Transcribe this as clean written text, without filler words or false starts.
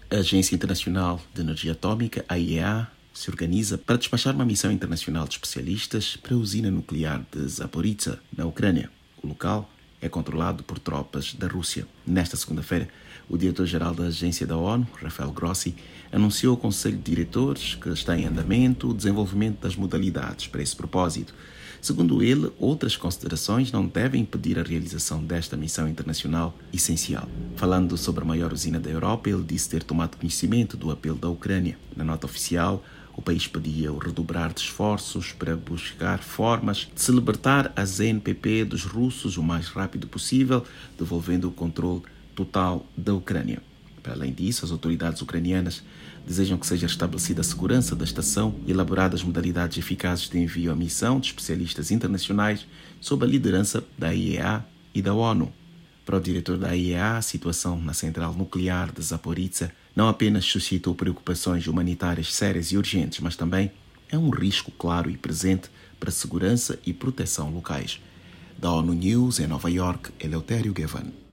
A Agência Internacional de Energia Atômica, a IEA, se organiza para despachar uma missão internacional de especialistas para a usina nuclear de Zaporizhzhia, na Ucrânia. O local é controlado por tropas da Rússia. Nesta segunda-feira, o diretor-geral da agência da ONU, Rafael Grossi, anunciou ao Conselho de Diretores que está em andamento o desenvolvimento das modalidades para esse propósito. Segundo ele, outras considerações não devem impedir a realização desta missão internacional essencial. Falando sobre a maior usina da Europa, ele disse ter tomado conhecimento do apelo da Ucrânia. Na nota oficial, o país pedia o redobrar de esforços para buscar formas de se libertar a ZNPP dos russos o mais rápido possível, devolvendo o controle total da Ucrânia. Para além disso, as autoridades ucranianas desejam que seja estabelecida a segurança da estação e elaboradas modalidades eficazes de envio à missão de especialistas internacionais sob a liderança da IEA e da ONU. Para o diretor da IEA, a situação na central nuclear de Zaporizhzhia não apenas suscitou preocupações humanitárias sérias e urgentes, mas também é um risco claro e presente para a segurança e proteção locais. Da ONU News, em Nova York, Eleutério Gavan.